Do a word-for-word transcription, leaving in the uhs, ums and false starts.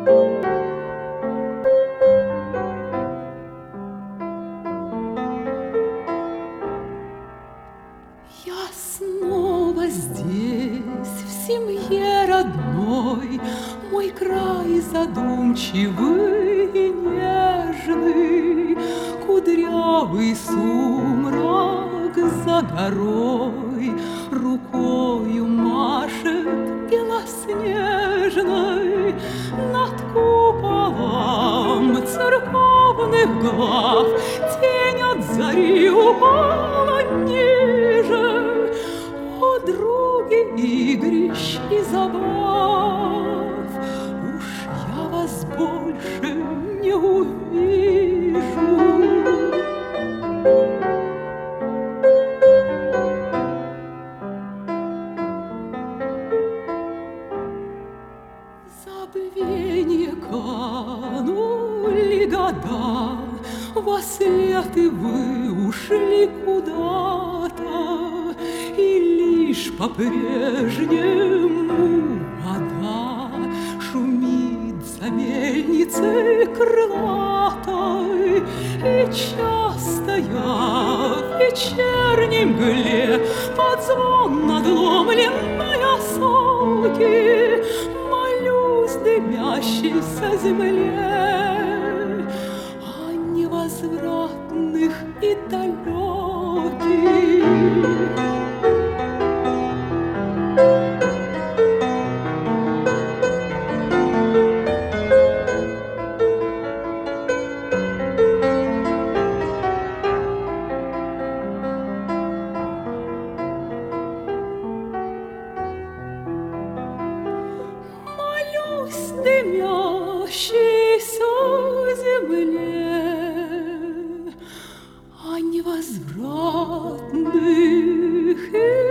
Я снова здесь, в семье родной, мой край задумчивый и нежный, кудрявый сумрак за горой рукою машет белоснежной над куполом церковных глав. Тень от зари упала ниже. О, други игрищ и забав, уж я вас больше не увижу. Забвенье канули года, во свет и вы ушли куда-то, и лишь по-прежнему вода шумит за мельницей крылатой. И часто я в вечерней мгле под звон надломленной осолки молюсь дымящейся земле о невозвратных и далеких. Дымящейся земле о невозвратных и